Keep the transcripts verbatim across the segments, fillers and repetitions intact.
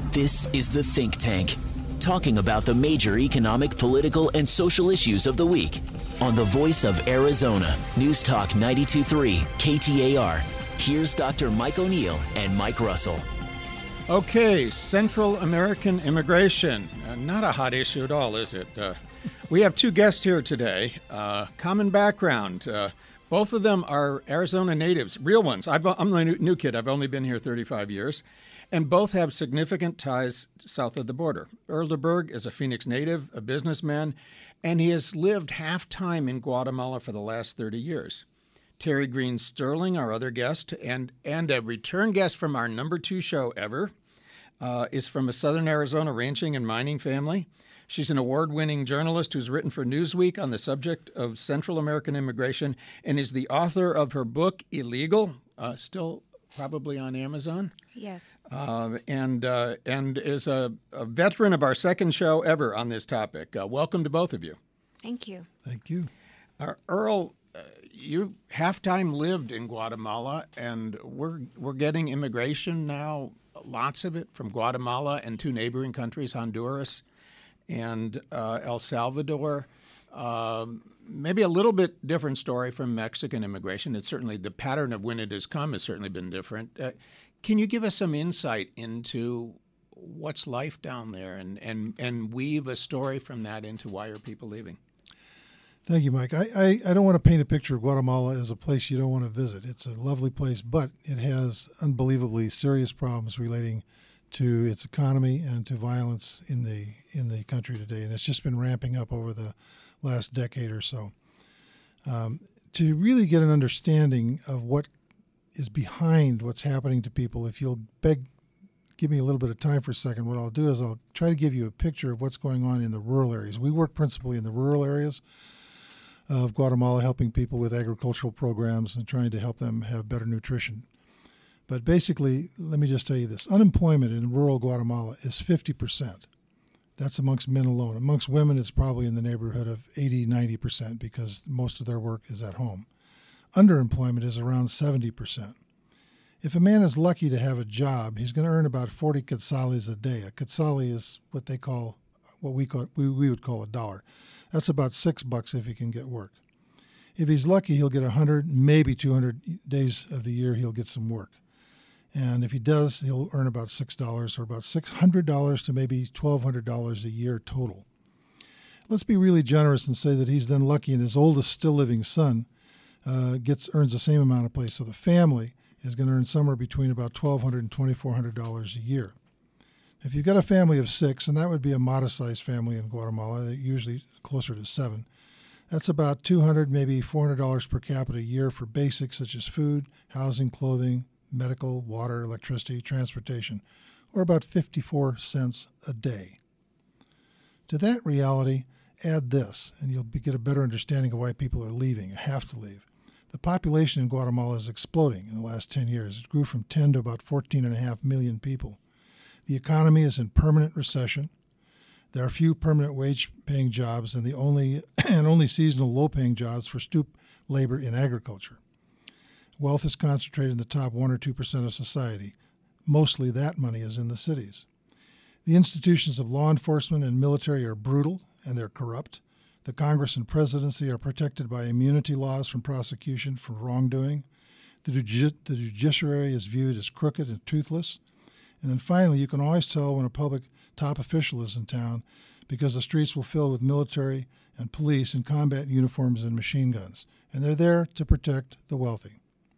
This is The Think Tank, talking about the major economic, political, and social issues of the week on the Voice of Arizona, News Talk ninety-two point three K T A R. Here's Doctor Mike O'Neill and Mike Russell. Okay, Central American immigration. Uh, not a hot issue at all, is it? Uh, we have two guests here today. Uh, common background. Uh, both of them are Arizona natives, real ones. I've, I'm the new, new kid. I've only been here thirty-five years. And both have significant ties south of the border. Earl DeBerg is a Phoenix native, a businessman, and he has lived half-time in Guatemala for the last thirty years. Terry Green Sterling, our other guest, and, and a return guest from our number two show ever, uh, is from a Southern Arizona ranching and mining family. She's an award-winning journalist who's written for Newsweek on the subject of Central American immigration and is the author of her book, Illegal, uh, still probably on Amazon. Yes. Uh, and uh, and is a, a veteran of our second show ever on this topic. Uh, welcome to both of you. Thank you. Thank you. Uh, Earl, uh, you half-time lived in Guatemala, and we're we're getting immigration now, lots of it from Guatemala and two neighboring countries, Honduras and uh, El Salvador. Um, maybe a little bit different story from Mexican immigration. It's certainly the pattern of when it has come has certainly been different. Uh, can you give us some insight into what's life down there and, and, and weave a story from that into why are people leaving? Thank you, Mike. I, I, I don't want to paint a picture of Guatemala as a place you don't want to visit. It's a lovely place, but it has unbelievably serious problems relating to its economy and to violence in the in the country today, and it's just been ramping up over the last decade or so. Um, to really get an understanding of what is behind what's happening to people, if you'll beg, give me a little bit of time for a second, what I'll do is I'll try to give you a picture of what's going on in the rural areas. We work principally in the rural areas of Guatemala, helping people with agricultural programs and trying to help them have better nutrition. But basically, let me just tell you this. Unemployment in rural Guatemala is fifty percent. That's amongst men alone. Amongst women, it's probably in the neighborhood of eighty, ninety percent because most of their work is at home. Underemployment is around seventy percent. If a man is lucky to have a job, he's going to earn about forty quetzales a day. A quetzale is what they call, what we call, we, we would call a dollar. That's about six bucks if he can get work. If he's lucky, he'll get one hundred, maybe two hundred days of the year he'll get some work. And if he does, he'll earn about six dollars or about six hundred dollars to maybe twelve hundred dollars a year total. Let's be really generous and say that he's then lucky and his oldest still living son uh, gets earns the same amount of pay. So the family is going to earn somewhere between about twelve hundred dollars and twenty-four hundred dollars a year. If you've got a family of six, and that would be a modest-sized family in Guatemala, usually closer to seven, that's about two hundred dollars, maybe four hundred dollars per capita a year for basics such as food, housing, clothing, medical, water, electricity, transportation, or about fifty-four cents a day. To that reality, add this, and you'll get a better understanding of why people are leaving, have to leave. The population in Guatemala is exploding in the last ten years. It grew from ten to about fourteen and a half million people. The economy is in permanent recession. There are few permanent wage-paying jobs and the only and only seasonal low-paying jobs for stoop labor in agriculture. Wealth is concentrated in the top one or two percent of society. Mostly that money is in the cities. The institutions of law enforcement and military are brutal and they're corrupt. The Congress and presidency are protected by immunity laws from prosecution for wrongdoing. The, judici- the judiciary is viewed as crooked and toothless. And then finally, you can always tell when a public top official is in town because the streets will fill with military and police in combat uniforms and machine guns. And they're there to protect the wealthy.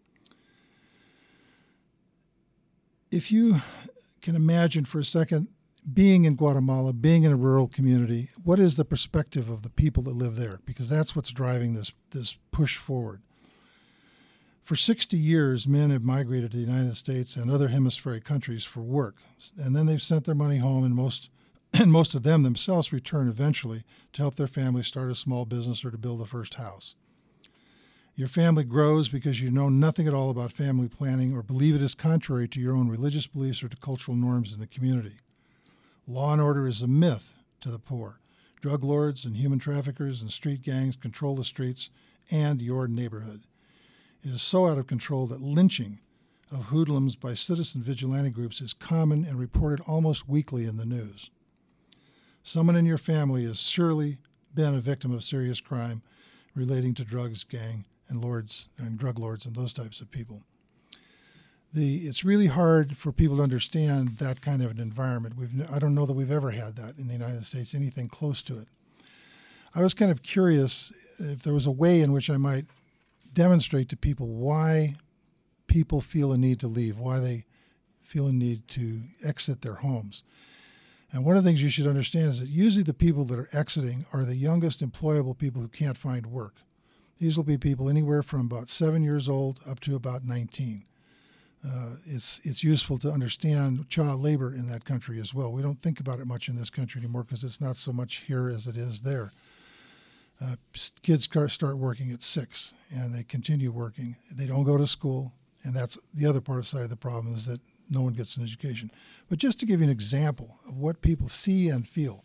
If you can imagine for a second being in Guatemala, being in a rural community, what is the perspective of the people that live there? Because that's what's driving this, this push forward. For sixty years, men have migrated to the United States and other hemispheric countries for work, and then they've sent their money home, and most, and most of them themselves return eventually to help their family start a small business or to build a first house. Your family grows because you know nothing at all about family planning or believe it is contrary to your own religious beliefs or to cultural norms in the community. Law and order is a myth to the poor. Drug lords and human traffickers and street gangs control the streets and your neighborhood. It is so out of control that lynching of hoodlums by citizen vigilante groups is common and reported almost weekly in the news. Someone in your family has surely been a victim of serious crime relating to drugs, gang, and lords and drug lords and those types of people. The, it's really hard for people to understand that kind of an environment. We've, I don't know that we've ever had that in the United States, anything close to it. I was kind of curious if there was a way in which I might demonstrate to people why people feel a need to leave, why they feel a need to exit their homes. And one of the things you should understand is that usually the people that are exiting are the youngest employable people who can't find work. These will be people anywhere from about seven years old up to about nineteen. Uh, it's it's useful to understand child labor in that country as well. We don't think about it much in this country anymore because it's not so much here as it is there. Uh, kids start working at six, and they continue working. They don't go to school, and that's the other part side of the problem is that no one gets an education. But just to give you an example of what people see and feel,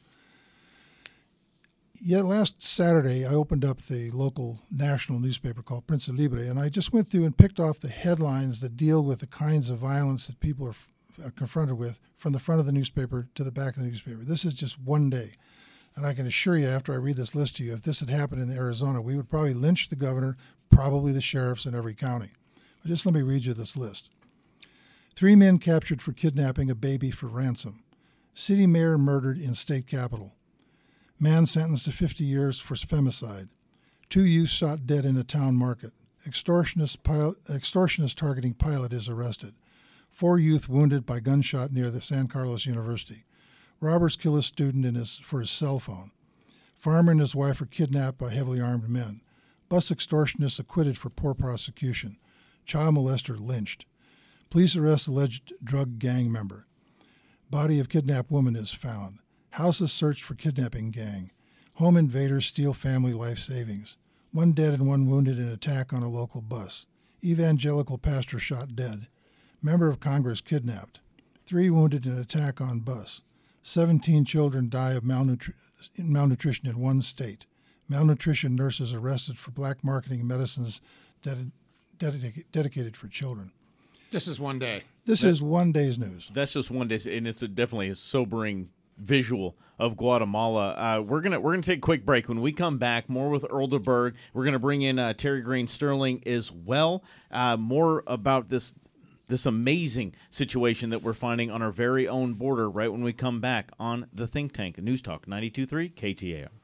yeah, last Saturday, I opened up the local national newspaper called Prensa Libre, and I just went through and picked off the headlines that deal with the kinds of violence that people are, are confronted with from the front of the newspaper to the back of the newspaper. This is just one day. And I can assure you, after I read this list to you, if this had happened in Arizona, we would probably lynch the governor, probably the sheriffs in every county. But just let me read you this list. Three men captured for kidnapping a baby for ransom. City mayor murdered in state capitol. Man sentenced to fifty years for femicide. Two youths shot dead in a town market. Extortionist, pilot, extortionist targeting pilot is arrested. Four youth wounded by gunshot near the San Carlos University. Robbers kill a student in his, for his cell phone. Farmer and his wife are kidnapped by heavily armed men. Bus extortionist acquitted for poor prosecution. Child molester lynched. Police arrest alleged drug gang member. Body of kidnapped woman is found. Houses searched for kidnapping gang. Home invaders steal family life savings. One dead and one wounded in attack on a local bus. Evangelical pastor shot dead. Member of Congress kidnapped. Three wounded in attack on bus. Seventeen children die of malnutri- malnutrition in one state. Malnutrition nurses arrested for black marketing medicines ded- ded- dedicated for children. This is one day. This that, is one day's news. That's just one day, and it's a, definitely a sobering visual of Guatemala. Uh, we're gonna we're gonna take a quick break. When we come back, more with Earl DeBerg. We're gonna bring in uh, Terry Grain Sterling as well. Uh, more about this this amazing situation that we're finding on our very own border. Right when we come back on the Think Tank, News Talk ninety-two point three K T A R.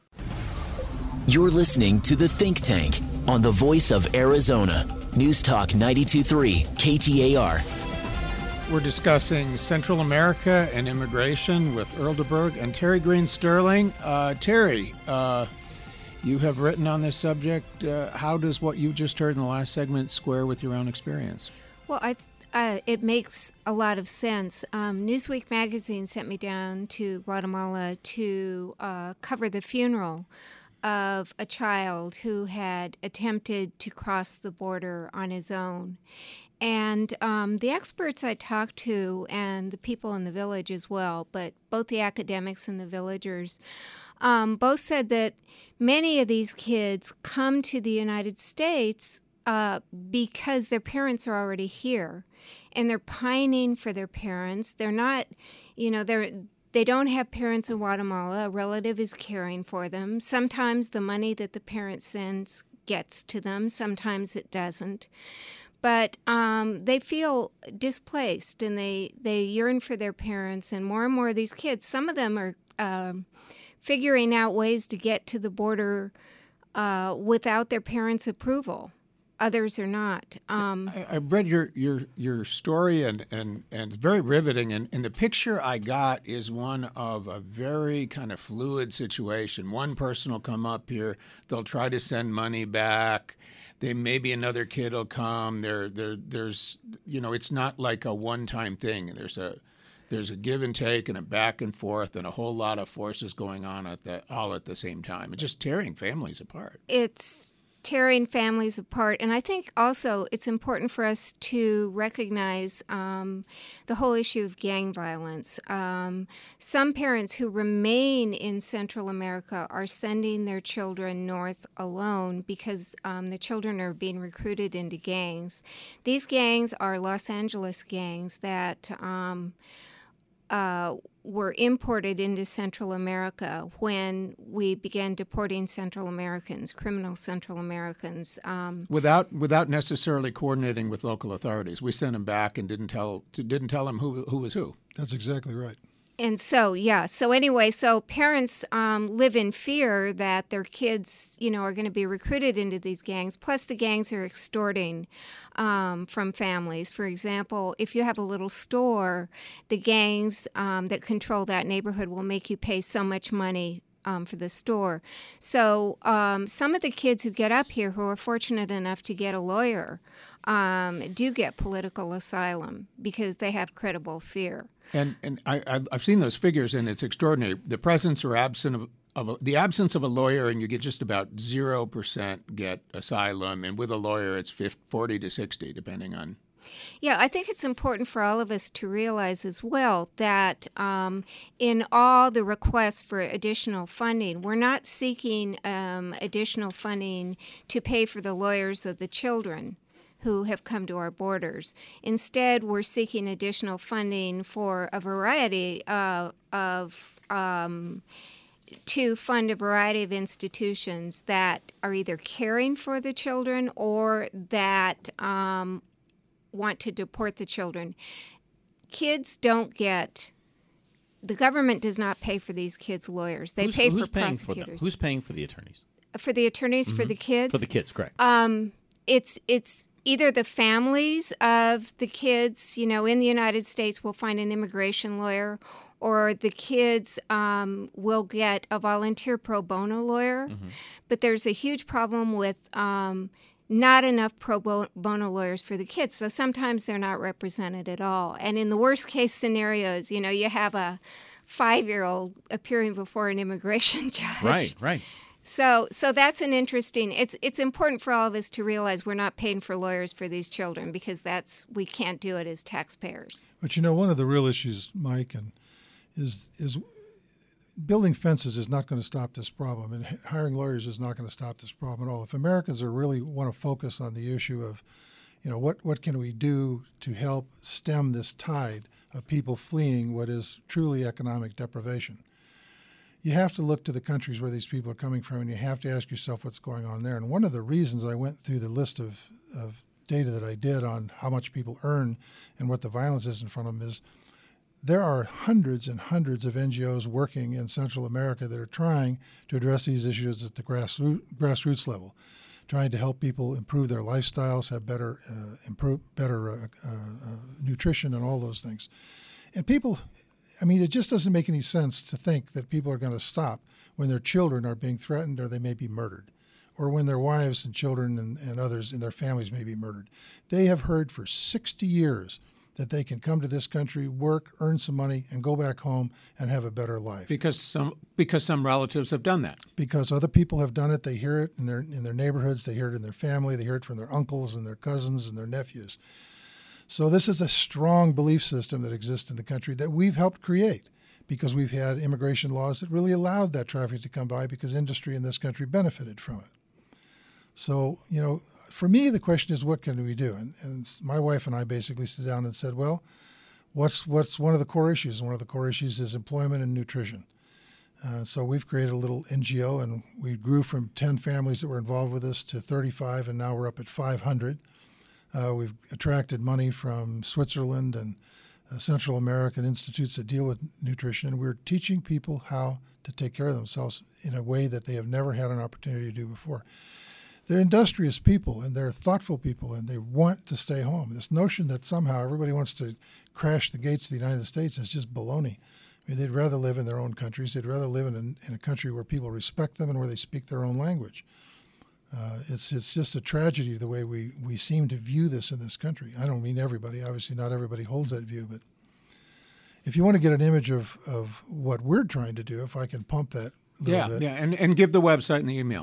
You're listening to the Think Tank on the Voice of Arizona. News Talk ninety-two point three K T A R. We're discussing Central America and immigration with Earl DeBerg and Terry Grain Sterling. Uh, Terry, uh, you have written on this subject. Uh, how does what you just heard in the last segment square with your own experience? Well, I uh, it makes a lot of sense. Um, Newsweek magazine sent me down to Guatemala to uh, cover the funeral of a child who had attempted to cross the border on his own. And um, the experts I talked to and the people in the village as well, but both the academics and the villagers, um, both said that many of these kids come to the United States uh, because their parents are already here. And they're pining for their parents. They're not, you know, they're... They don't have parents in Guatemala. A relative is caring for them. Sometimes the money that the parent sends gets to them. Sometimes it doesn't. But um, they feel displaced, and they, they yearn for their parents. And more and more of these kids, some of them are um, figuring out ways to get to the border uh, without their parents' approval. Others are not. Um, I, I read your, your your story, and, and, and it's very riveting. And, and the picture I got is one of a very kind of fluid situation. One person will come up here. They'll try to send money back. They maybe another kid will come. There, there, there's, you know, it's not like a one-time thing. There's a there's a give and take and a back and forth and a whole lot of forces going on at the all at the same time. It's just tearing families apart. It's tearing families apart. And I think also it's important for us to recognize um, the whole issue of gang violence. Um, some parents who remain in Central America are sending their children north alone because um, the children are being recruited into gangs. These gangs are Los Angeles gangs that um, uh, were imported into Central America when we began deporting Central Americans, criminal Central Americans. Um, without without necessarily coordinating with local authorities. We sent them back and didn't tell didn't tell them who who was who. That's exactly right. And so, yeah, so anyway, so parents um, live in fear that their kids, you know, are going to be recruited into these gangs. Plus, the gangs are extorting um, from families. For example, if you have a little store, the gangs um, that control that neighborhood will make you pay so much money Um, for the store. So um, some of the kids who get up here who are fortunate enough to get a lawyer um, do get political asylum because they have credible fear. And and I I've- I've seen those figures, and it's extraordinary. The presence or absence of of a, the absence of a lawyer, and you get just about zero percent get asylum, and with a lawyer, it's fifty, forty to sixty, depending on. Yeah, I think it's important for all of us to realize as well that um, in all the requests for additional funding, we're not seeking um, additional funding to pay for the lawyers of the children who have come to our borders. Instead, we're seeking additional funding for a variety uh, of um, to fund a variety of institutions that are either caring for the children or that um, want to deport the children. Kids don't get, the government does not pay for these kids' lawyers. They who's, pay who's for paying for them? prosecutors. Who's paying for the attorneys? For the attorneys, for the kids? For the kids, correct. Um, it's it's either the families of the kids, you know, in the United States will find an immigration lawyer, or the kids um, will get a volunteer pro bono lawyer. Mm-hmm. But there's a huge problem with um, not enough pro bono lawyers for the kids. So sometimes they're not represented at all. And in the worst case scenarios, you know, you have a five-year-old appearing before an immigration judge. Right, right. So so that's an interesting, it's it's important for all of us to realize we're not paying for lawyers for these children because that's, we can't do it as taxpayers. But you know, one of the real issues, Mike, and is is building fences is not going to stop this problem, and hiring lawyers is not going to stop this problem at all. If Americans are really want to focus on the issue of, you know, what, what can we do to help stem this tide of people fleeing what is truly economic deprivation, you have to look to the countries where these people are coming from, and you have to ask yourself what's going on there. And one of the reasons I went through the list of, of data that I did on how much people earn and what the violence is in front of them is there are hundreds and hundreds of N G Os working in Central America that are trying to address these issues at the grassroots, grassroots level, trying to help people improve their lifestyles, have better, uh, improve better uh, uh, uh, nutrition and all those things. And people, I mean, it just doesn't make any sense to think that people are going to stop when their children are being threatened or they may be murdered, or when their wives and children and, and others in their families may be murdered. They have heard for sixty years that they can come to this country, work, earn some money, and go back home and have a better life. Because some because some relatives have done that. Because other people have done it. They hear it in their in their neighborhoods. They hear it in their family. They hear it from their uncles and their cousins and their nephews. So this is a strong belief system that exists in the country that we've helped create because we've had immigration laws that really allowed that traffic to come by because industry in this country benefited from it. So, you know, for me, the question is, what can we do? And, and my wife and I basically sit down and said, well, what's what's one of the core issues? One of the core issues is employment and nutrition. Uh, so we've created a little N G O, and we grew from ten families that were involved with us to thirty-five, and now we're up at five hundred. Uh, we've attracted money from Switzerland and uh, Central American institutes that deal with nutrition, and we're teaching people how to take care of themselves in a way that they have never had an opportunity to do before. They're industrious people, and they're thoughtful people, and they want to stay home. This notion that somehow everybody wants to crash the gates of the United States is just baloney. I mean, they'd rather live in their own countries. They'd rather live in, in a country where people respect them and where they speak their own language. Uh, it's it's just a tragedy the way we, we seem to view this in this country. I don't mean everybody. Obviously, not everybody holds that view. But if you want to get an image of, of what we're trying to do, if I can pump that a little yeah, bit. Yeah, and, and give the website and the email.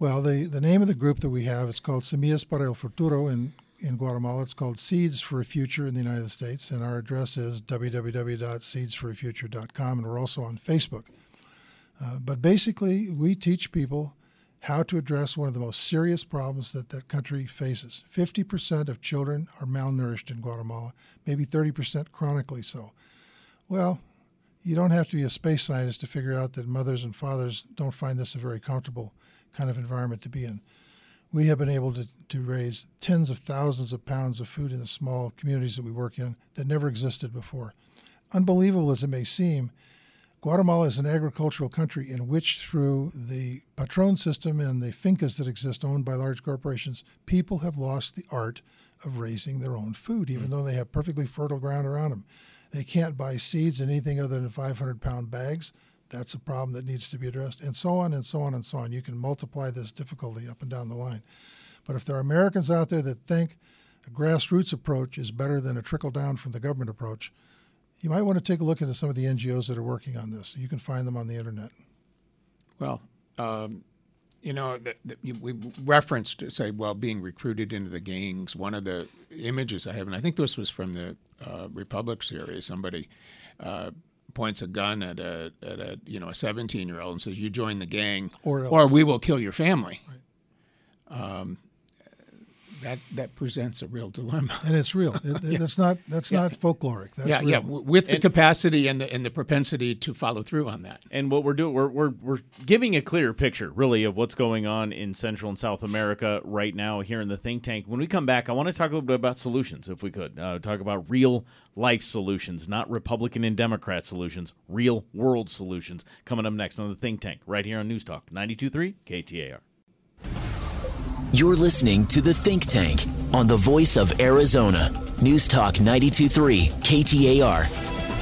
Well, the, the name of the group that we have is called Semillas para el Futuro in, in Guatemala. It's called Seeds for a Future in the United States, and our address is w w w dot seeds for a future dot com, and we're also on Facebook. Uh, but basically, we teach people how to address one of the most serious problems that that country faces. fifty percent of children are malnourished in Guatemala, maybe thirty percent chronically so. Well, you don't have to be a space scientist to figure out that mothers and fathers don't find this a very comfortable kind of environment to be in. We have been able to, to raise tens of thousands of pounds of food in the small communities that we work in that never existed before. Unbelievable as it may seem, Guatemala is an agricultural country in which, through the patron system and the fincas that exist owned by large corporations, people have lost the art of raising their own food, even mm-hmm. though they have perfectly fertile ground around them. They can't buy seeds in anything other than five hundred pound bags. That's a problem that needs to be addressed, and so on and so on and so on. You can multiply this difficulty up and down the line. But if there are Americans out there that think a grassroots approach is better than a trickle-down from the government approach, you might want to take a look into some of the N G Os that are working on this. You can find them on the internet. Well, um, you know, the, the, we referenced, say, well, being recruited into the gangs. One of the images I have, and I think this was from the uh, Republic series, somebody uh, points a gun at a at a you know a seventeen-year-old and says, "You join the gang, or, or we will kill your family." Right. Um, that that presents a real dilemma, and it's real. It, yeah. That's not that's yeah. not folkloric. That's yeah, real. yeah, with the and, capacity and the and the propensity to follow through on that. And what we're doing, we're we're we're giving a clear picture, really, of what's going on in Central and South America right now here in the think tank. When we come back, I want to talk a little bit about solutions, if we could. Uh, talk about real life solutions, not Republican and Democrat solutions, real world solutions. Coming up next on the think tank, right here on News Talk ninety-two point three K T A R. You're listening to The Think Tank on the Voice of Arizona. News Talk ninety-two point three K T A R.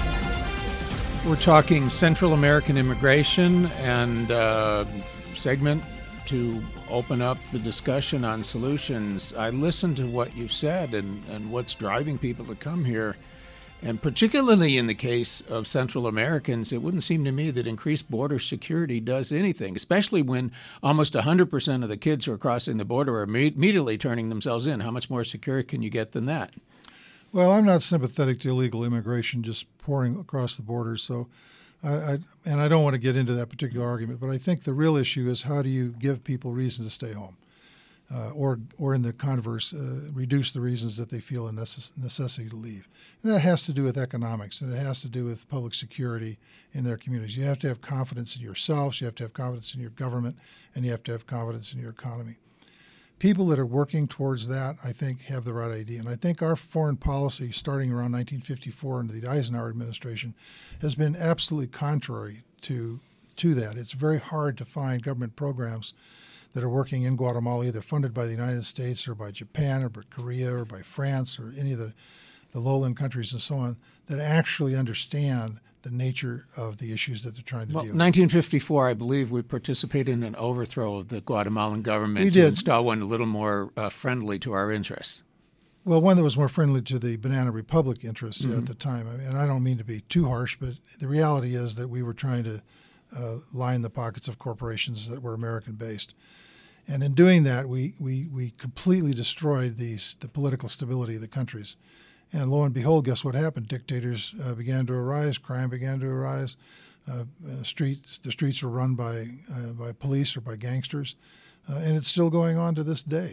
We're talking Central American immigration and uh, segment to open up the discussion on solutions. I listened to what you said and, and what's driving people to come here. And particularly in the case of Central Americans, it wouldn't seem to me that increased border security does anything, especially when almost one hundred percent of the kids who are crossing the border are immediately turning themselves in. How much more secure can you get than that? Well, I'm not sympathetic to illegal immigration just pouring across the border, so I, I and I don't want to get into that particular argument, but I think the real issue is how do you give people reason to stay home? Uh, or, or in the converse, uh, reduce the reasons that they feel a necess- necessity to leave. And that has to do with economics, and it has to do with public security in their communities. You have to have confidence in yourselves, you have to have confidence in your government, and you have to have confidence in your economy. People that are working towards that, I think, have the right idea. And I think our foreign policy, starting around nineteen fifty-four under the Eisenhower administration, has been absolutely contrary to, to that. It's very hard to find government programs that are working in Guatemala, either funded by the United States or by Japan or by Korea or by France or any of the, the lowland countries and so on, that actually understand the nature of the issues that they're trying to well, deal with. nineteen fifty-four, I believe, we participated in an overthrow of the Guatemalan government we to did. install one a little more uh, friendly to our interests. Well, one that was more friendly to the Banana Republic interests mm-hmm. at the time. I mean, and I don't mean to be too harsh, but the reality is that we were trying to uh, line the pockets of corporations that were American-based. And in doing that, we, we, we completely destroyed these, the political stability of the countries. And lo and behold, guess what happened? Dictators uh, began to arise, crime began to arise, uh, uh, streets, the streets were run by, uh, by police or by gangsters, uh, and it's still going on to this day.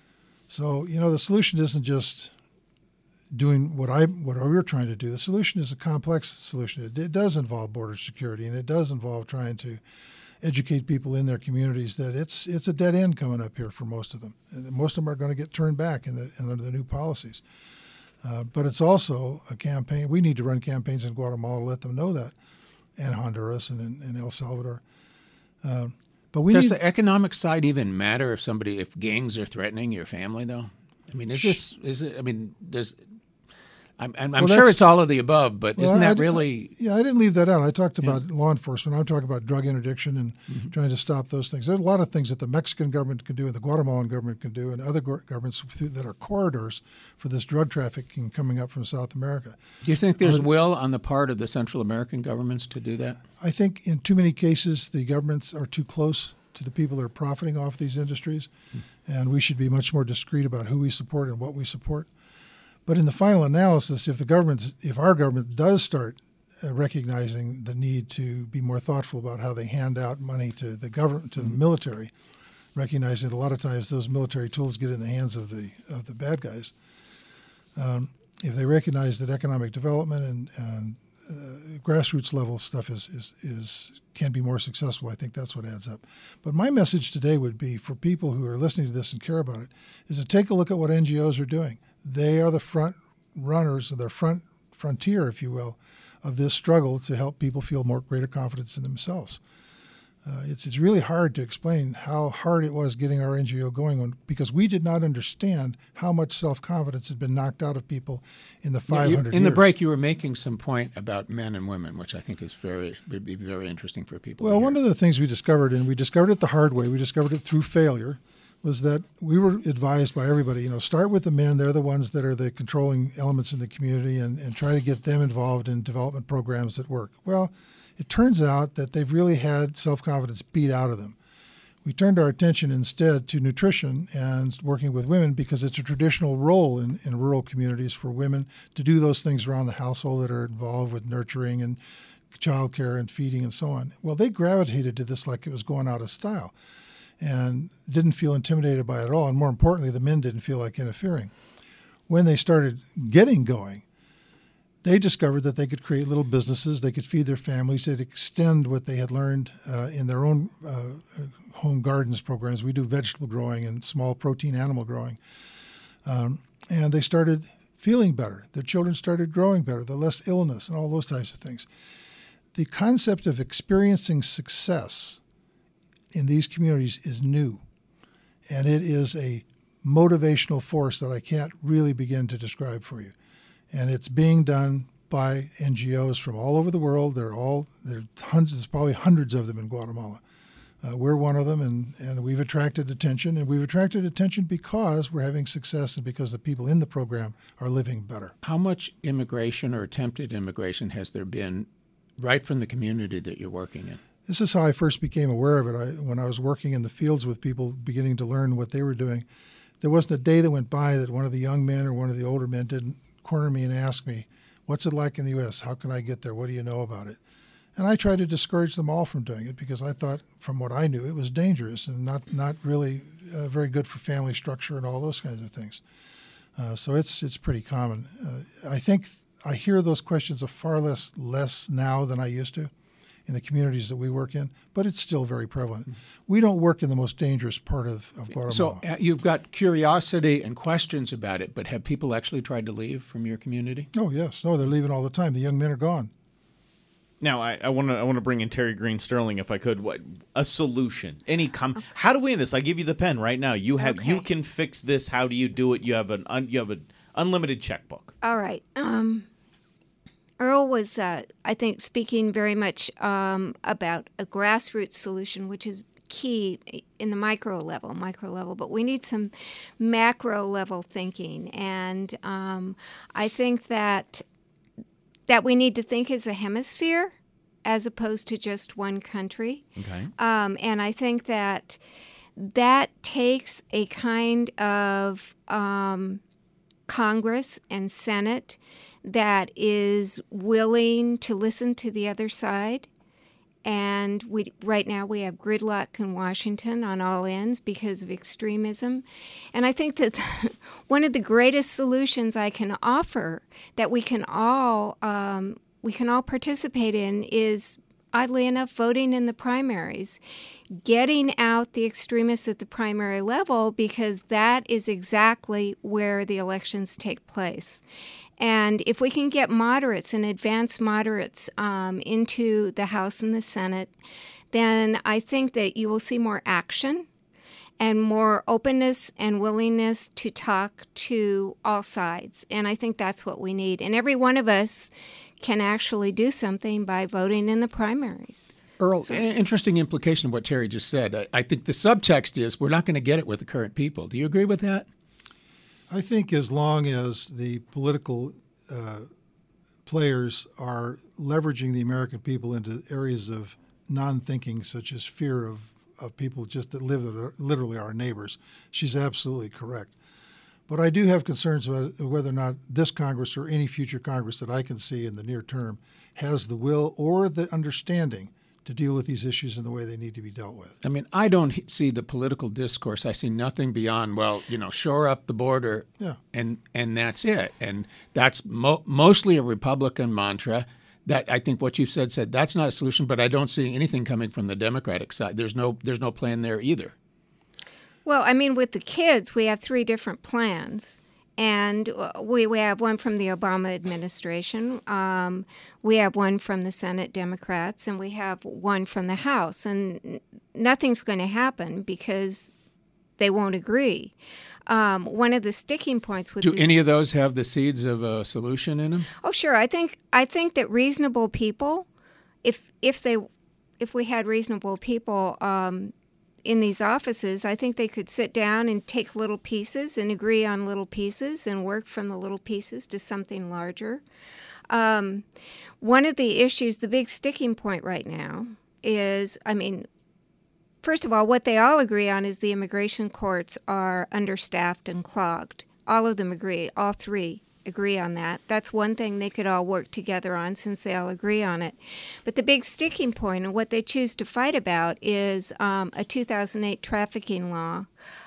So, you know, the solution isn't just doing what I what we're trying to do. The solution is a complex solution. It, it does involve border security, and it does involve trying to educate people in their communities that it's it's a dead end coming up here for most of them. And most of them are going to get turned back in the, in under the new policies. Uh, but it's also a campaign. We need to run campaigns in Guatemala to let them know that, and Honduras and, and, and El Salvador. Uh, but we Does need, the economic side even matter if somebody, if gangs are threatening your family, though? I mean, is this, is it, I mean, does, I'm, I'm well, sure it's all of the above, but well, isn't that I, really? I, yeah, I didn't leave that out. I talked about yeah. law enforcement. I'm talking about drug interdiction and mm-hmm. trying to stop those things. There's a lot of things that the Mexican government can do and the Guatemalan government can do and other go- governments that are corridors for this drug trafficking coming up from South America. Do you think there's uh, will on the part of the Central American governments to do that? I think in too many cases the governments are too close to the people that are profiting off these industries, and we should be much more discreet about who we support and what we support. But in the final analysis, if the government, if our government does start uh, recognizing the need to be more thoughtful about how they hand out money to the government, to the military, recognizing that a lot of times those military tools get in the hands of the of the bad guys. Um, if they recognize that economic development and, and uh, grassroots level stuff is, is is can be more successful, I think that's what adds up. But my message today would be for people who are listening to this and care about it, is to take a look at what N G Os are doing. They are the front runners, the front frontier, if you will, of this struggle to help people feel more greater confidence in themselves. Uh, it's it's really hard to explain how hard it was getting our N G O going when, because we did not understand how much self-confidence had been knocked out of people in the five hundred yeah, you, In years. the break, you were making some point about men and women, which I think is very would be very interesting for people. Well, one of the things we discovered, and we discovered it the hard way, we discovered it through failure, was that we were advised by everybody, you know, start with the men. They're the ones that are the controlling elements in the community, and, and try to get them involved in development programs that work. Well, it turns out that they've really had self-confidence beat out of them. We turned our attention instead to nutrition and working with women because it's a traditional role in, in rural communities for women to do those things around the household that are involved with nurturing and childcare and feeding and so on. Well, they gravitated to this like it was going out of style and didn't feel intimidated by it at all. And more importantly, the men didn't feel like interfering. When they started getting going, they discovered that they could create little businesses, they could feed their families, they'd extend what they had learned uh, in their own uh, home gardens programs. We do vegetable growing and small protein animal growing. Um, and they started feeling better. Their children started growing better, the less illness and all those types of things. The concept of experiencing success in these communities is new, and it is a motivational force that I can't really begin to describe for you. And it's being done by N G Os from all over the world. They're all there are hundreds, there's probably hundreds of them in Guatemala. Uh, we're one of them, and, and we've attracted attention. And we've attracted attention because we're having success and because the people in the program are living better. How much immigration or attempted immigration has there been right from the community that you're working in? This is how I first became aware of it. I, when I was working in the fields with people beginning to learn what they were doing, there wasn't a day that went by that one of the young men or one of the older men didn't corner me and ask me, what's it like in the U S? How can I get there? What do you know about it? And I tried to discourage them all from doing it because I thought, from what I knew, it was dangerous and not, not really uh, very good for family structure and all those kinds of things. Uh, so it's it's pretty common. Uh, I think I hear those questions of far less less now than I used to in the communities that we work in, but it's still very prevalent. Mm-hmm. We don't work in the most dangerous part of, of Guatemala. So uh, you've got curiosity and questions about it, but have people actually tried to leave from your community? Oh, yes. No, they're leaving all the time. The young men are gone. Now, I want to I want to bring in Terry Green Sterling, if I could. What a solution? Any com? Okay. How do we end this? I give you the pen right now. You have okay. you can fix this. How do you do it? You have an un, you have an unlimited checkbook. All right. Um, Earl was, uh, I think, speaking very much um, about a grassroots solution, which is key in the micro level, micro level. But we need some macro level thinking, and um, I think that. that we need to think as a hemisphere as opposed to just one country. Okay. Um, and I think that that takes a kind of um, Congress and Senate that is willing to listen to the other side. And we right now we have gridlock in Washington on all ends because of extremism. And I think that one of the greatest solutions I can offer that we can all um, we can all participate in is, oddly enough, voting in the primaries, getting out the extremists at the primary level, because that is exactly where the elections take place. And if we can get moderates and advanced moderates um, into the House and the Senate, then I think that you will see more action and more openness and willingness to talk to all sides. And I think that's what we need. And every one of us can actually do something by voting in the primaries. Earl, so, interesting implication of what Terry just said. I, I think the subtext is we're not going to get it with the current people. Do you agree with that? I think as long as the political uh, players are leveraging the American people into areas of non-thinking, such as fear of, of people just that live that are literally our neighbors. She's absolutely correct. But I do have concerns about whether or not this Congress or any future Congress that I can see in the near term has the will or the understanding to deal with these issues in the way they need to be dealt with. I mean, I don't see the political discourse. I see nothing beyond, well, you know, shore up the border, yeah. and and that's it. And that's mo- mostly a Republican mantra. That I think what you've said said that's not a solution. But I don't see anything coming from the Democratic side. There's no there's no plan there either. Well, I mean, with the kids, we have three different plans. And we, we have one from the Obama administration, um, we have one from the Senate Democrats, and we have one from the House. And nothing's going to happen because they won't agree. Um, one of the sticking points with do this, any of those have the seeds of a solution in them? Oh, sure. I think I think that reasonable people, if if they if we had reasonable people. Um, in these offices, I think they could sit down and take little pieces and agree on little pieces and work from the little pieces to something larger. Um, one of the issues, the big sticking point right now is, I mean, first of all, what they all agree on is the immigration courts are understaffed and clogged. All of them agree, all three agree on that. That's one thing they could all work together on since they all agree on it. But the big sticking point and what they choose to fight about is um, a two thousand eight trafficking law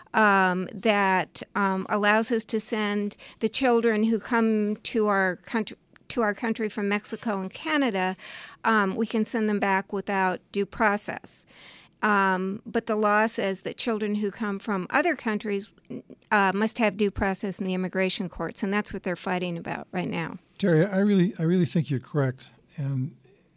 um, that um, allows us to send the children who come to our country to our country from Mexico and Canada, um, we can send them back without due process. Um, but the law says that children who come from other countries uh, must have due process in the immigration courts, and that's what they're fighting about right now. Terry, I really, I really think you're correct, and,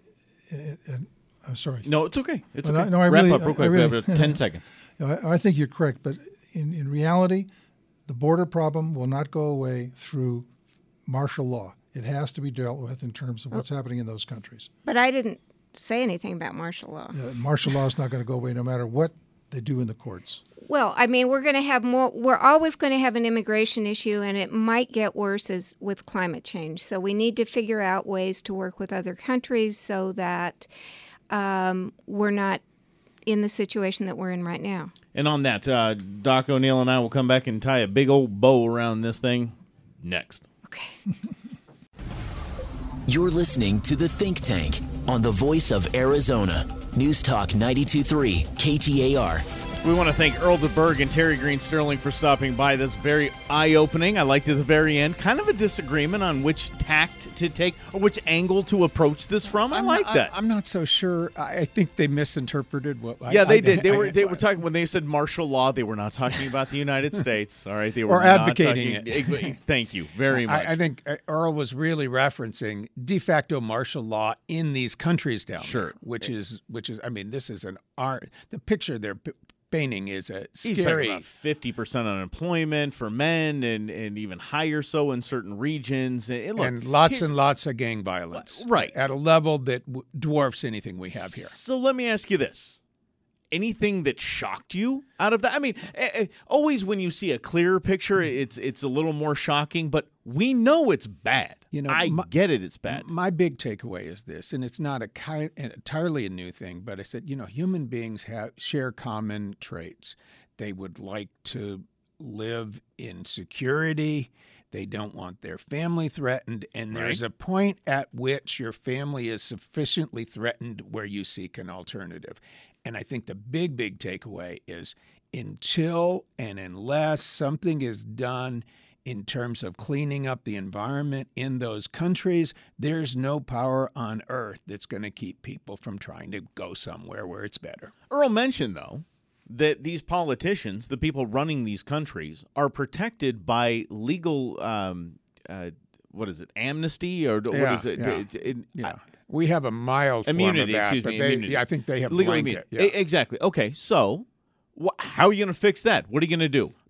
and, and I'm sorry. No, it's okay. It's But okay. I- no, I Wrap really- up real I- quick. I we really- have ten seconds. You know, I, I think you're correct, but in, in reality, the border problem will not go away through martial law. It has to be dealt with in terms of what's happening in those countries. But I didn't say anything about martial law. Uh, martial law is not going to go away no matter what they do in the courts. Well, I mean, we're going to have more, we're always going to have an immigration issue, and it might get worse as with climate change. So we need to figure out ways to work with other countries so that um, we're not in the situation that we're in right now. And on that, uh, Doc O'Neill and I will come back and tie a big old bow around this thing next. Okay. You're listening to The Think Tank on the Voice of Arizona. News Talk ninety-two point three K T A R. We want to thank Earl DeBerg and Terry Green Sterling for stopping by. This very eye-opening. I liked at the very end, kind of a disagreement on which tact to take or which angle to approach this from. I I'm like not, that. I, I'm not so sure. I, I think they misinterpreted what. yeah, I, they I, did. They I, were I, they were talking when they said martial law. They were not talking about the United States. All right, they were Or not advocating talking, it. Thank you very much. I, I think Earl was really referencing de facto martial law in these countries down Sure. there, which is which is. I mean, this is an art. The picture they're p- painting is a He's talking scary. about fifty percent unemployment for men, and, and even higher so in certain regions. And, and look, and lots here's- and lots of gang violence, Right. at a level that w- dwarfs anything we have here. So let me ask you this. Anything that shocked you out of that? I mean, eh, eh, always when you see a clearer picture, it's it's a little more shocking, but we know it's bad. You know, I my- get it, it's bad. My big takeaway is this, and it's not a ki- entirely a new thing, but I said, you know, human beings have share common traits. They would like to live in security. They don't want their family threatened, and there's Right. a point at which your family is sufficiently threatened where you seek an alternative. And I think the big, big takeaway is until and unless something is done in terms of cleaning up the environment in those countries, there's no power on earth that's going to keep people from trying to go somewhere where it's better. Earl mentioned, though, that these politicians, the people running these countries, are protected by legal, um, uh, what is it, amnesty? Or what Yeah, is it? yeah. It- it- Yeah. We have a mild Immunity, form of that, excuse but me, they, immunity. yeah, I think they have legal blanket. immunity. Yeah. E- Exactly. Okay, so wh- how are you going to fix that? What are you going to do?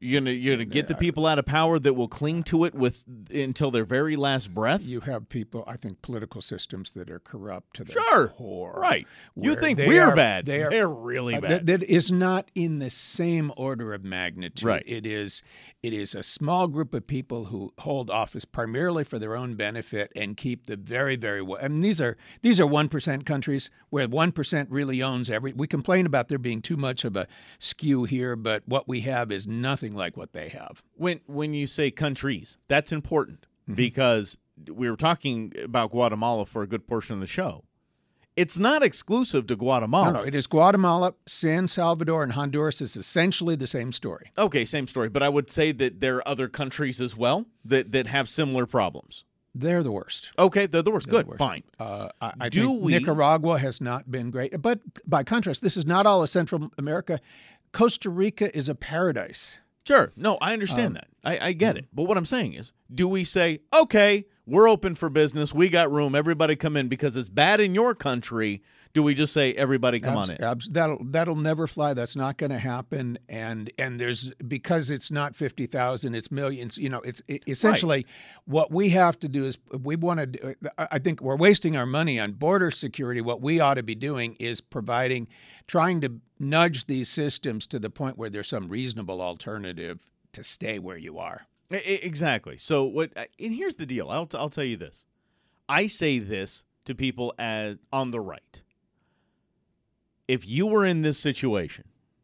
You're gonna you're gonna get the people out of power that will cling to it with until their very last breath. You have people, I think, political systems that are corrupt to their Sure, core. right. You where think they we're are- bad? They are, They're really uh, bad. That, that is not in the same order of magnitude. Right. It is. It is a small group of people who hold office primarily for their own benefit and keep the very, very well. I mean, these are these are one percent countries where one percent really owns every. We complain about there being too much of a skew here, but what we have is nothing like what they have. When when you say countries, that's important because we were talking about Guatemala for a good portion of the show. It's not exclusive to Guatemala. No, no, it is Guatemala, San Salvador, and Honduras is essentially the same story. Okay, same story. But I would say that there are other countries as well that, that have similar problems. They're the worst. Okay, they're the worst. They're Good, the worst. fine. Uh, I, I Do think we- Nicaragua has not been great. But by contrast, this is not all of Central America. Costa Rica is a paradise. Sure. No, I understand Um, that. I, I get it. But what I'm saying is, do we say, okay, we're open for business, we got room, everybody come in because it's bad in your country? Do we just say, everybody come Abs- on in? abs- that'll that'll never fly. That's not going to happen. And and there's because it's not fifty thousand, it's millions. You know, it's it, essentially what we have to do is we want to. Do, I think we're wasting our money on border security. What we ought to be doing is providing, trying to nudge these systems to the point where there's some reasonable alternative to stay where you are. I- I- Exactly. So what? And here's the deal. I'll t- I'll tell you this. I say this to people as on the right. If you were in this situation,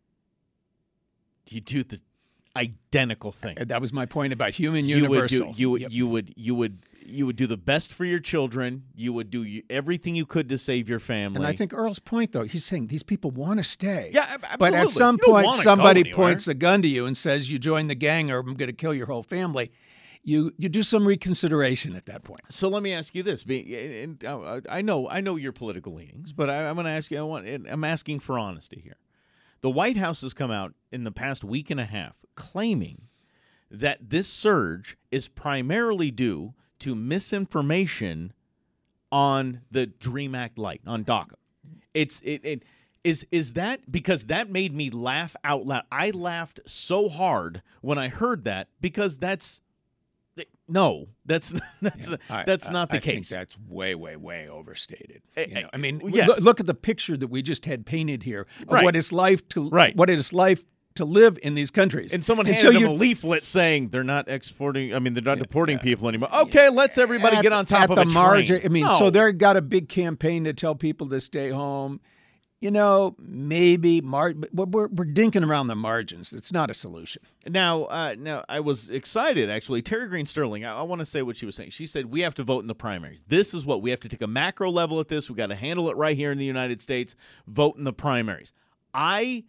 you do the identical thing. And that was my point about human You universal. would do you would Yep. you would you would you would do the best for your children. You would do you, everything you could to save your family. And I think Earl's point, though, he's saying these people want to stay. Yeah, ab- But at absolutely. some You don't point, wanna go somebody anywhere. points a gun to you and says, you join the gang or I'm going to kill your whole family. You you do some reconsideration at that point. So let me ask you this: Be- and, uh, I know, I know your political leanings, but I, I'm going to ask you. I want, I'm asking for honesty here. The White House has come out in the past week and a half claiming that this surge is primarily due to misinformation on the DREAM Act Light on DACA. It's it, it is is that because that made me laugh out loud. I laughed so hard when I heard that because that's. No, that's that's I- that's I- not the I case. think that's way, way, way overstated. Eh, You know, eh, I mean, yes. look, look at the picture that we just had painted here of Right. what it's life to Right. what it is life to live in these countries. And someone so handed them you- a leaflet saying they're not exporting. I mean, they're not deporting people anymore. Okay, let's everybody at, get on top at of the a margin. train. I mean, No. so they've got a big campaign to tell people to stay home. You know, maybe mar- but we're we're dinking around the margins. It's not a solution. Now, uh, now I was excited actually. Terry Green Sterling. I, I want to say what she was saying. She said we have to vote in the primaries. This is what we have to take a macro level at this. We got to handle it right here in the United States. Vote in the primaries. I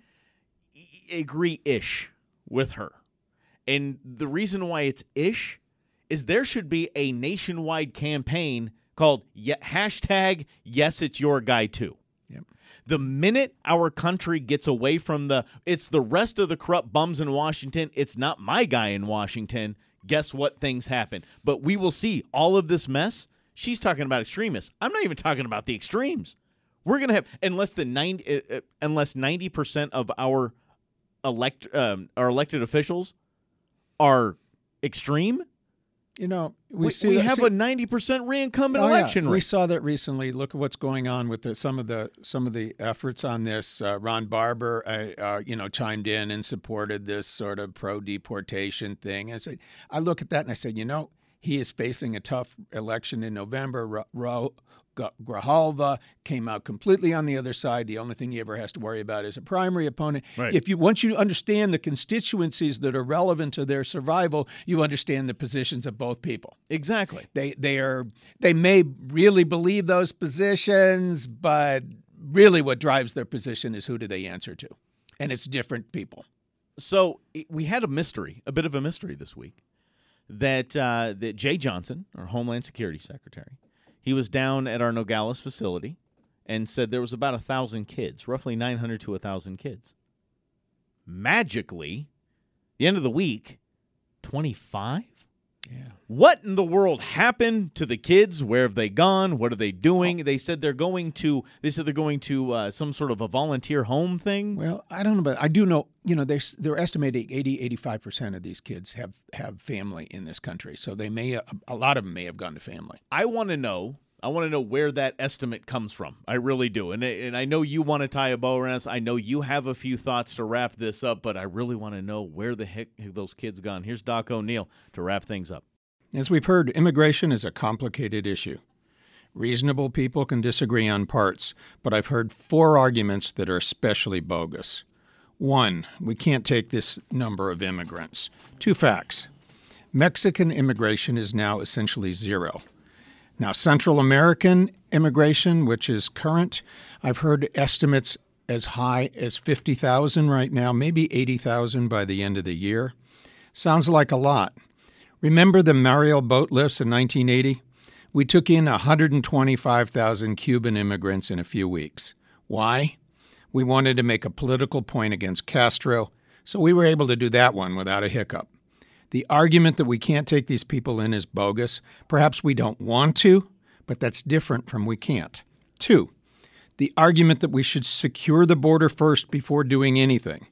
e- agree-ish with her, and the reason why it's ish is there should be a nationwide campaign called ye- hashtag Yes, It's Your Guy Too. Yep. The minute our country gets away from the, it's the rest of the corrupt bums in Washington, it's not my guy in Washington, guess what things happen. But we will see all of this mess. She's talking about extremists. I'm not even talking about the extremes. We're going to have, unless the ninety, uh, unless ninety percent of our elect, um, our elected officials are extreme, You know, we, we, see we that- have see- a ninety percent reincumbent Oh, yeah. election We rate. saw that recently. Look at what's going on with the, some of the some of the efforts on this. Uh, Ron Barber, uh, uh, you know, chimed in and supported this sort of pro deportation thing. And I said, I look at that and I said, you know, he is facing a tough election in November. Ro- Ro- G- Grijalva came out completely on the other side. The only thing he ever has to worry about is a primary opponent. Right. If you once you understand the constituencies that are relevant to their survival, you understand the positions of both people. Exactly. They they are they may really believe those positions, but really what drives their position is who do they answer to, and it's different people. So it- we had a mystery, a bit of a mystery this week, that uh, that Jay Johnson, our Homeland Security Secretary, he was down at our Nogales facility and said there was about a thousand kids, roughly nine hundred to a thousand kids. Magically, the end of the week, twenty-five. Yeah. What in the world happened to the kids? Where have they gone? What are they doing? They said they're going to. They said they're going to uh, some sort of a volunteer home thing. Well, I don't know, but I do know. You know, they're they're estimating eighty, eighty-five percent of these kids have have family in this country, so they may a lot of them may have gone to family. I want to know. I want to know where that estimate comes from. I really do. And, and I know you want to tie a bow around us. I know you have a few thoughts to wrap this up, but I really want to know where the heck have those kids gone. Here's Doc O'Neill to wrap things up. As we've heard, immigration is a complicated issue. Reasonable people can disagree on parts, but I've heard four arguments that are especially bogus. One, we can't take this number of immigrants. Two facts. Mexican immigration is now essentially zero. Now, Central American immigration, which is current, I've heard estimates as high as fifty thousand right now, maybe eighty thousand by the end of the year. Sounds like a lot. Remember the Mariel boat lifts in nineteen eighty? We took in one hundred twenty-five thousand Cuban immigrants in a few weeks. Why? We wanted to make a political point against Castro, so we were able to do that one without a hiccup. The argument that we can't take these people in is bogus. Perhaps we don't want to, but that's different from we can't. Two, the argument that we should secure the border first before doing anything.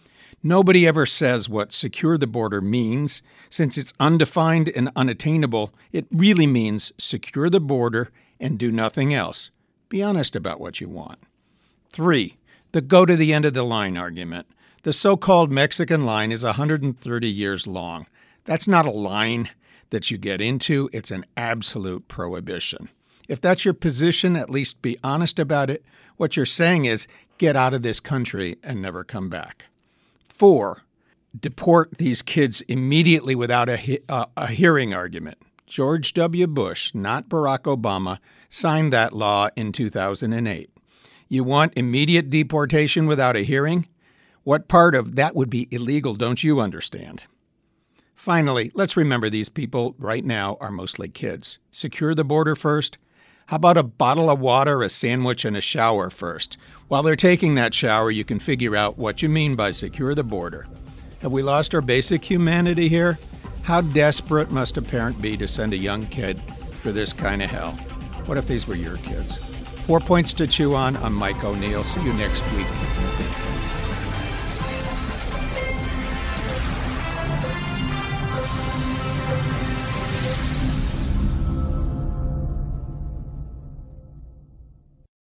Nobody ever says what secure the border means. Since it's undefined and unattainable, it really means secure the border and do nothing else. Be honest about what you want. Three, the go to the end of the line argument. The so-called Mexican line is one hundred thirty years long. That's not a line that you get into. It's an absolute prohibition. If that's your position, at least be honest about it. What you're saying is get out of this country and never come back. Four, deport these kids immediately without a, he- uh, a hearing argument. George W. Bush, not Barack Obama, signed that law in two thousand eight. You want immediate deportation without a hearing? What part of that would be illegal don't you understand? Finally, let's remember these people right now are mostly kids. Secure the border first. How about a bottle of water, a sandwich, and a shower first? While they're taking that shower, you can figure out what you mean by secure the border. Have we lost our basic humanity here? How desperate must a parent be to send a young kid for this kind of hell? What if these were your kids? Four points to chew on. I'm Mike O'Neill. See you next week.